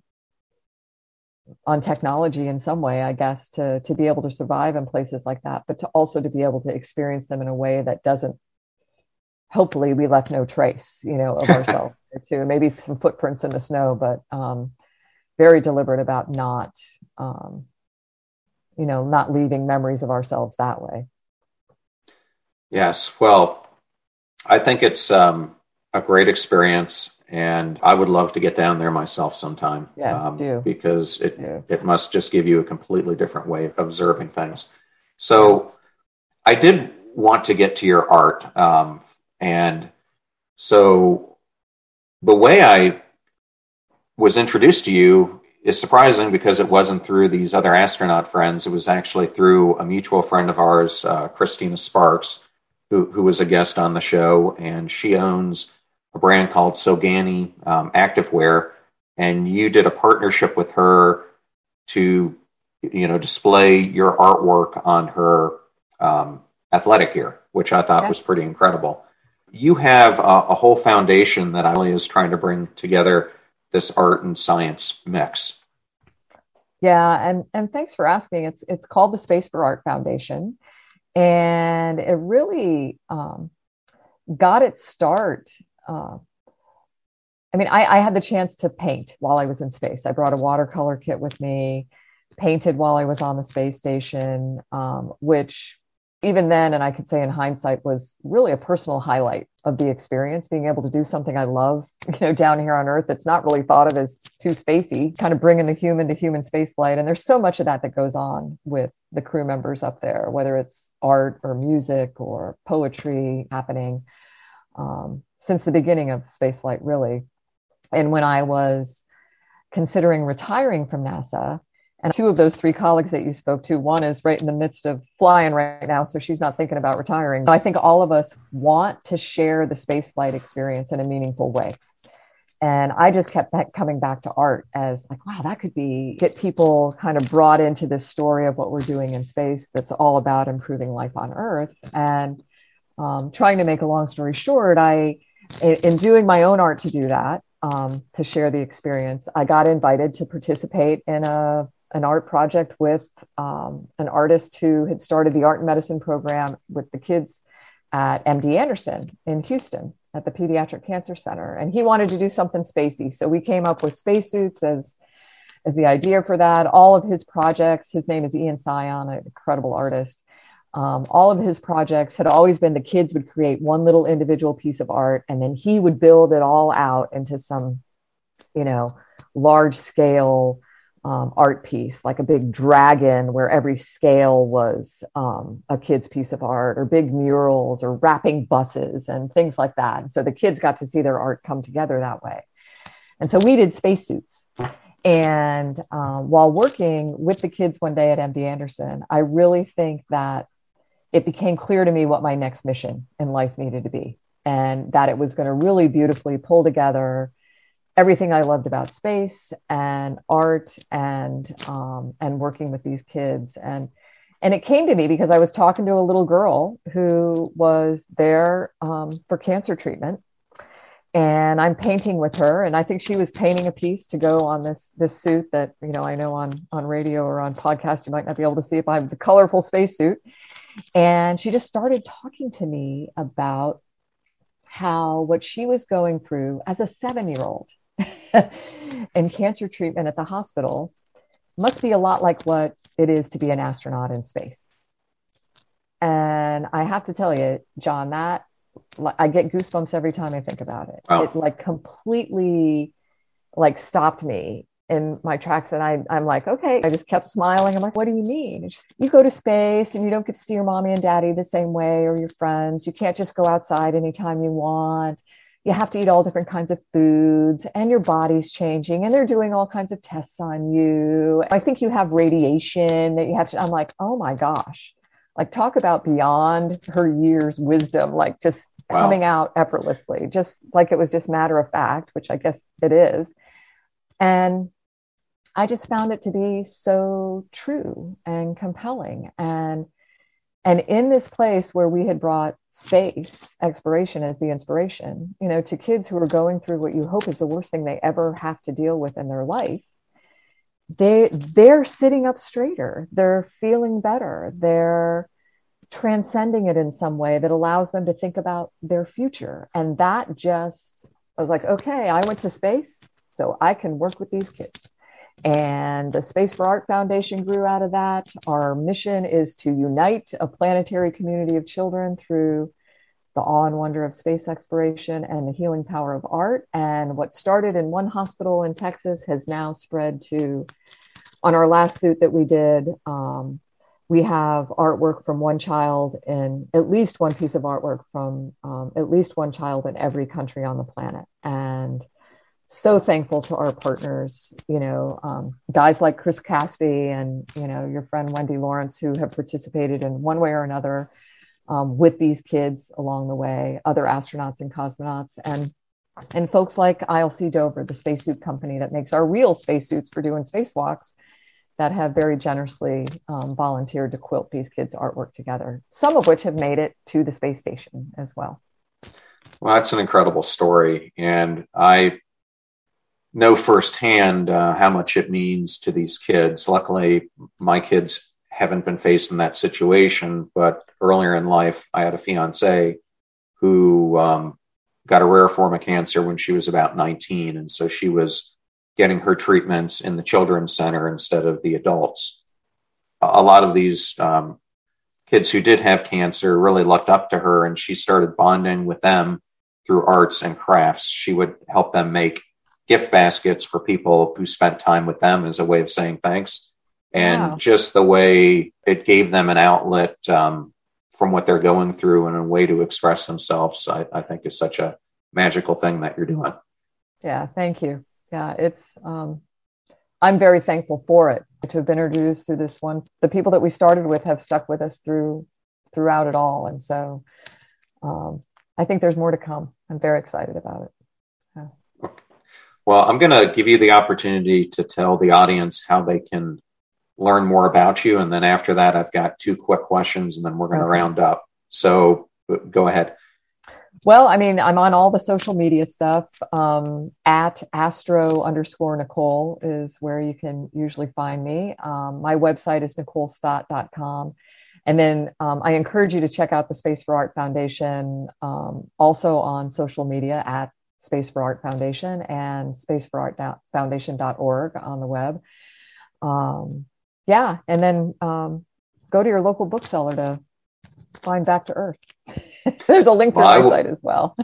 on technology in some way, I guess, to, to be able to survive in places like that, but to also to be able to experience them in a way that doesn't, hopefully we left no trace, you know, of ourselves there too, maybe some footprints in the snow, but um, very deliberate about not, um, you know, not leaving memories of ourselves that way. Yes. Well, I think it's um, a great experience. And I would love to get down there myself sometime. Yes, um, do. Because it do. it must just give you a completely different way of observing things. So I did want to get to your art. Um, and so the way I was introduced to you is surprising, because it wasn't through these other astronaut friends. It was actually through a mutual friend of ours, uh, Christina Sparks, who, who was a guest on the show. And she owns a brand called Sogani um, Activewear, and you did a partnership with her to, you know, display your artwork on her um, athletic gear, which I thought Yeah. was pretty incredible. You have a, a whole foundation that I really is trying to bring together this art and science mix. Yeah, and and thanks for asking. It's it's called the Space for Art Foundation, and it really um, got its start. Uh, I mean, I, I had the chance to paint while I was in space. I brought a watercolor kit with me, painted while I was on the space station, um, which even then, and I could say in hindsight, was really a personal highlight of the experience, being able to do something I love, you know, down here on Earth that's not really thought of as too spacey, kind of bringing the human to human space flight. And there's so much of that that goes on with the crew members up there, whether it's art or music or poetry happening. Um, since the beginning of spaceflight, really. And when I was considering retiring from NASA, and two of those three colleagues that you spoke to, one is right in the midst of flying right now, so she's not thinking about retiring. I think all of us want to share the spaceflight experience in a meaningful way. And I just kept coming back to art as like, wow, that could be, get people kind of brought into this story of what we're doing in space that's all about improving life on Earth. And Um, trying to make a long story short, I, in, in doing my own art to do that, um, to share the experience, I got invited to participate in a, an art project with um, an artist who had started the art and medicine program with the kids at M D Anderson in Houston at the Pediatric Cancer Center. And he wanted to do something spacey. So we came up with spacesuits as, as the idea for that. All of his projects, his name is Ian Sion, an incredible artist. Um, all of his projects had always been the kids would create one little individual piece of art, and then he would build it all out into some, you know, large scale um, art piece, like a big dragon where every scale was um, a kid's piece of art, or big murals, or wrapping buses and things like that. And so the kids got to see their art come together that way. And so we did spacesuits. And um, while working with the kids one day at M D Anderson, I really think that it became clear to me what my next mission in life needed to be, and that it was going to really beautifully pull together everything I loved about space and art and um, and working with these kids. And and it came to me because I was talking to a little girl who was there um, for cancer treatment. And I'm painting with her, and I think she was painting a piece to go on this this suit that, you know, I know on on radio or on podcast you might not be able to see if I have the colorful spacesuit. And she just started talking to me about how what she was going through as a seven-year-old in cancer treatment at the hospital must be a lot like what it is to be an astronaut in space. And I have to tell you, John, that I get goosebumps every time I think about it. Wow. It like completely like stopped me in my tracks. And I, I'm like, okay, I just kept smiling. I'm like, what do you mean? Just, you go to space and you don't get to see your mommy and daddy the same way, or your friends. You can't just go outside anytime you want. You have to eat all different kinds of foods, and your body's changing, and they're doing all kinds of tests on you. I think you have radiation that you have to, I'm like, oh my gosh. Like, talk about beyond her years wisdom, like just wow. coming out effortlessly, just like it was just matter of fact, which I guess it is. And I just found it to be so true and compelling. And, and in this place where we had brought space exploration as the inspiration, you know, to kids who are going through what you hope is the worst thing they ever have to deal with in their life, they they're sitting up straighter, they're feeling better, they're transcending it in some way that allows them to think about their future. And that just, I was like, okay, I went to space, so I can work with these kids. And the Space for Art Foundation grew out of that. Our mission is to unite a planetary community of children through the awe and wonder of space exploration and the healing power of art. And what started in one hospital in Texas has now spread to, on our last suit that we did, um, we have artwork from one child in, at least one piece of artwork from um, at least one child in every country on the planet. And so thankful to our partners, you know, um, guys like Chris Cassidy and, you know, your friend Wendy Lawrence, who have participated in one way or another Um, with these kids along the way, other astronauts and cosmonauts, and and folks like I L C Dover, the spacesuit company that makes our real spacesuits for doing spacewalks, that have very generously um, volunteered to quilt these kids' artwork together, some of which have made it to the space station as well. Well, that's an incredible story. And I know firsthand uh, how much it means to these kids. Luckily, my kids haven't been faced in that situation, but earlier in life, I had a fiance who um, got a rare form of cancer when she was about nineteen. And so she was getting her treatments in the children's center instead of the adults. A lot of these um, kids who did have cancer really looked up to her, and she started bonding with them through arts and crafts. She would help them make gift baskets for people who spent time with them as a way of saying thanks. And wow. just the way it gave them an outlet um, from what they're going through and a way to express themselves, I, I think is such a magical thing that you're doing. Yeah, thank you. Yeah, it's, um, I'm very thankful for it, to have been introduced to this one. The people that we started with have stuck with us through throughout it all. And so um, I think there's more to come. I'm very excited about it. Yeah. Well, I'm going to give you the opportunity to tell the audience how they can learn more about you. And then after that, I've got two quick questions, and then we're going to okay. round up. So go ahead. Well, I mean, I'm on all the social media stuff. Um, at astro underscore Nicole is where you can usually find me. Um, my website is nicole stott dot com. And then um, I encourage you to check out the Space for Art Foundation, um, also on social media at Space for Art Foundation and space for art foundation dot org on the web. Um, Yeah, and then um, go to your local bookseller to find Back to Earth. There's a link to well, my will, site as well.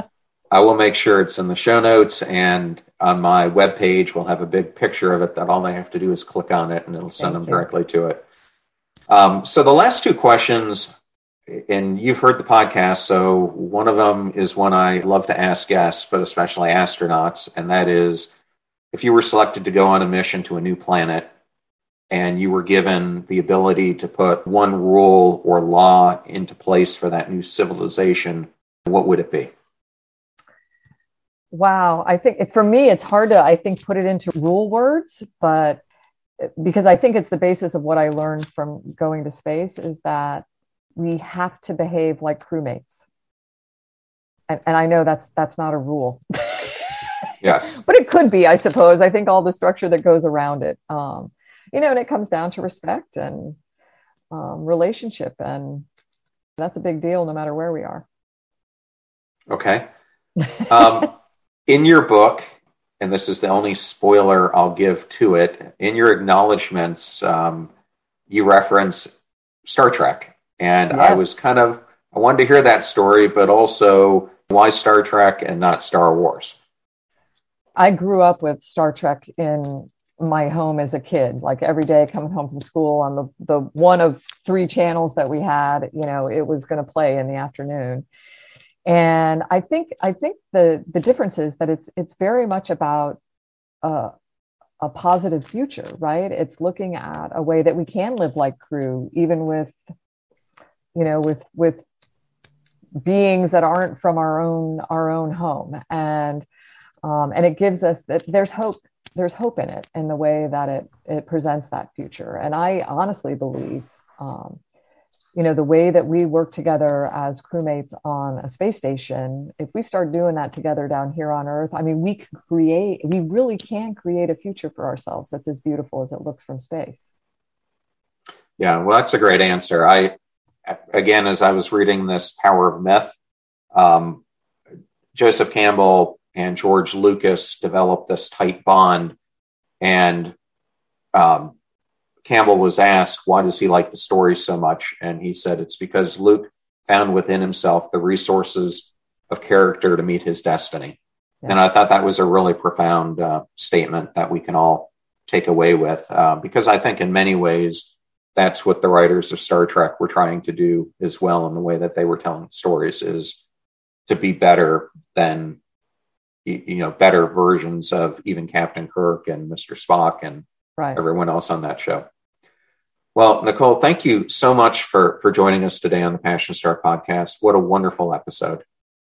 I will make sure it's in the show notes, and on my webpage, we'll have a big picture of it that all they have to do is click on it, and it'll send Thank them you. directly to it. Um, so the last two questions, and you've heard the podcast, so one of them is one I love to ask guests, but especially astronauts, and that is, if you were selected to go on a mission to a new planet and you were given the ability to put one rule or law into place for that new civilization, what would it be? Wow. I think it, for me, it's hard to, I think, put it into rule words, but because I think it's the basis of what I learned from going to space is that we have to behave like crewmates. And, and I know that's, that's not a rule. Yes. But it could be, I suppose. I think all the structure that goes around it, um, you know, and it comes down to respect and um, relationship. And that's a big deal no matter where we are. Okay. Um, in your book, and this is the only spoiler I'll give to it, in your acknowledgments, um, you reference Star Trek. And yes. I was kind of, I wanted to hear that story, but also why Star Trek and not Star Wars? I grew up with Star Trek in my home as a kid, like every day coming home from school on the, the one of three channels that we had, you know, it was going to play in the afternoon. And I think, I think the, the difference is that it's, it's very much about uh, a positive future, right? It's looking at a way that we can live like crew, even with, you know, with, with beings that aren't from our own, our own home. And, um, and it gives us that there's hope, there's hope in it, in the way that it, it presents that future. And I honestly believe, um, you know, the way that we work together as crewmates on a space station, if we start doing that together down here on Earth, I mean, we can create, we really can create a future for ourselves that's as beautiful as it looks from space. Yeah, well, that's a great answer. I, again, as I was reading this Power of Myth, um, Joseph Campbell and George Lucas developed this tight bond, and um, Campbell was asked, why does he like the story so much? And he said, it's because Luke found within himself the resources of character to meet his destiny. Yeah. And I thought that was a really profound uh, statement that we can all take away with, uh, because I think in many ways, that's what the writers of Star Trek were trying to do as well in the way that they were telling stories, is to be better than, you know, better versions of even Captain Kirk and Mister Spock and right. everyone else on that show. Well, Nicole, thank you so much for, for joining us today on the Passion Struck podcast. What a wonderful episode.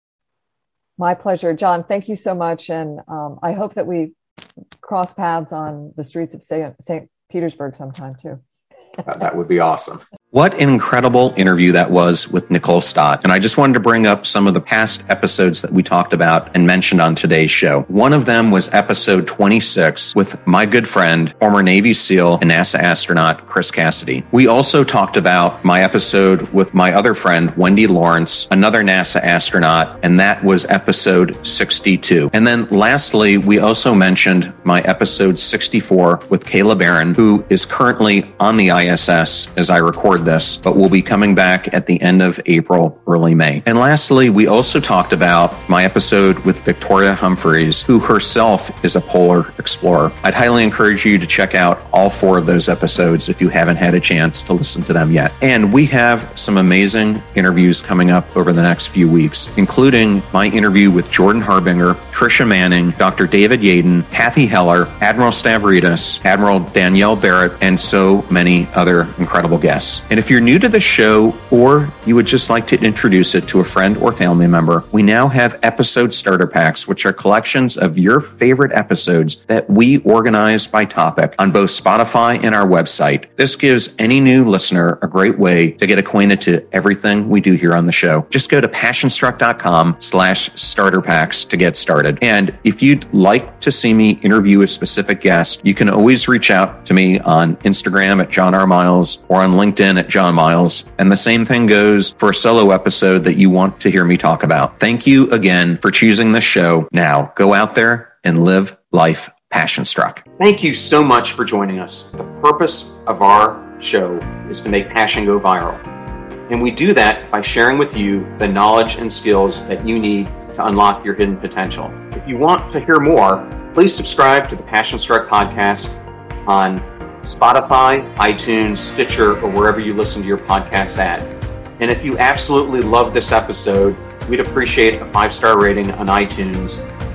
My pleasure, John. Thank you so much. And um, I hope that we cross paths on the streets of Saint Petersburg sometime too. Uh, that would be awesome. What an incredible interview that was with Nicole Stott. And I just wanted to bring up some of the past episodes that we talked about and mentioned on today's show. One of them was episode twenty-six with my good friend, former Navy SEAL and NASA astronaut, Chris Cassidy. We also talked about my episode with my other friend, Wendy Lawrence, another NASA astronaut, and that was episode sixty-two. And then lastly, we also mentioned my episode sixty-four with Kayla Barron, who is currently on the I S S as I record this, but will be coming back at the end of April, early May. And lastly, we also talked about my episode with Victoria Humphreys, who herself is a polar explorer. I'd highly encourage you to check out all four of those episodes if you haven't had a chance to listen to them yet. And we have some amazing interviews coming up over the next few weeks, including my interview with Jordan Harbinger, Tricia Manning, Doctor David Yaden, Kathy Heller, Admiral Stavridis, Admiral Danielle Barrett, and so many other incredible guests. And if you're new to the show, or you would just like to introduce it to a friend or family member, we now have episode starter packs, which are collections of your favorite episodes that we organize by topic on both Spotify and our website. This gives any new listener a great way to get acquainted to everything we do here on the show. Just go to passionstruck.com slash starter packs to get started. And if you'd like to see me interview a specific guest, you can always reach out to me on Instagram at John R. Miles or on LinkedIn at John Miles. And the same thing goes for a solo episode that you want to hear me talk about. Thank you again for choosing this show. Now go out there and live life passion struck. Thank you so much for joining us. The purpose of our show is to make passion go viral. And we do that by sharing with you the knowledge and skills that you need to unlock your hidden potential. If you want to hear more, please subscribe to the Passion Struck podcast on Spotify, iTunes, Stitcher, or wherever you listen to your podcasts at. And if you absolutely love this episode, we'd appreciate a five-star rating on iTunes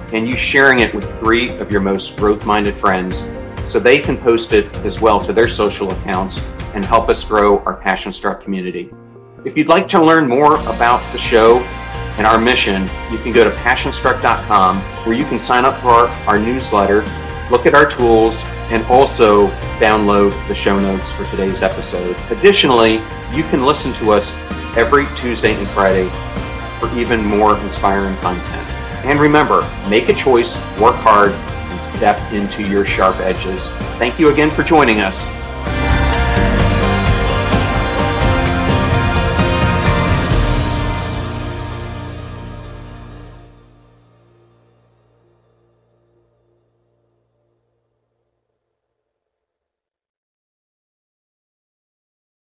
and you sharing it with three of your most growth-minded friends so they can post it as well to their social accounts and help us grow our Passion Struck community. If you'd like to learn more about the show and our mission, you can go to passion struck dot com, where you can sign up for our, our newsletter, look at our tools, and also download the show notes for today's episode. Additionally, you can listen to us every Tuesday and Friday for even more inspiring content. And remember, make a choice, work hard, and step into your sharp edges. Thank you again for joining us.